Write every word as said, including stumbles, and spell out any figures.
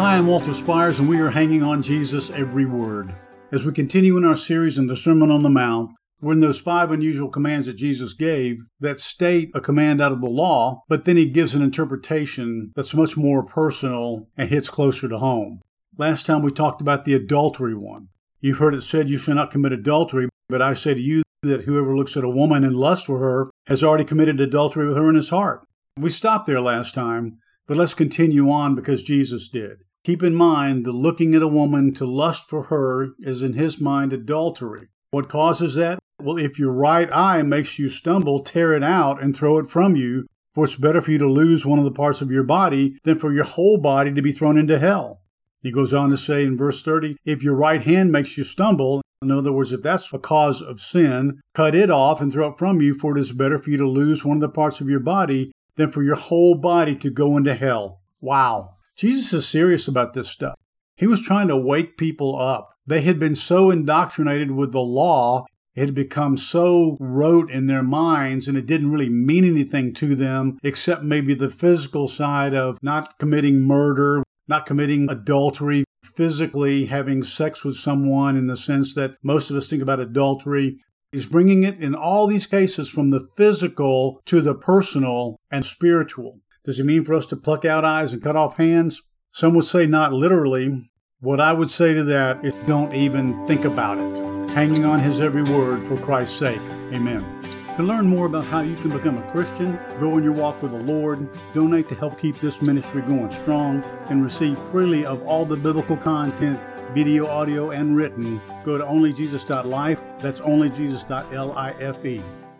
Hi, I'm Walter Spires, and we are hanging on Jesus' every word. As we continue in our series in the Sermon on the Mount, we're in those five unusual commands that Jesus gave that state a command out of the law, but then he gives an interpretation that's much more personal and hits closer to home. Last time we talked about the adultery one. You've heard it said you shall not commit adultery, but I say to you that whoever looks at a woman and lusts for her has already committed adultery with her in his heart. We stopped there last time, but let's continue on because Jesus did. Keep in mind, the looking at a woman to lust for her is in his mind adultery. What causes that? Well, if your right eye makes you stumble, tear it out and throw it from you, for it's better for you to lose one of the parts of your body than for your whole body to be thrown into hell. He goes on to say in verse thirty, if your right hand makes you stumble, in other words, if that's a cause of sin, cut it off and throw it from you, for it is better for you to lose one of the parts of your body than for your whole body to go into hell. Wow. Jesus is serious about this stuff. He was trying to wake people up. They had been so indoctrinated with the law, it had become so rote in their minds, and it didn't really mean anything to them, except maybe the physical side of not committing murder, not committing adultery, physically having sex with someone in the sense that most of us think about adultery. He's bringing it in all these cases from the physical to the personal and spiritual. Does he mean for us to pluck out eyes and cut off hands? Some would say not literally. What I would say to that is don't even think about it. Hanging on his every word for Christ's sake. Amen. To learn more about how you can become a Christian, grow in your walk with the Lord, donate to help keep this ministry going strong, and receive freely of all the biblical content, video, audio, and written, go to only jesus dot life. That's only jesus dot life.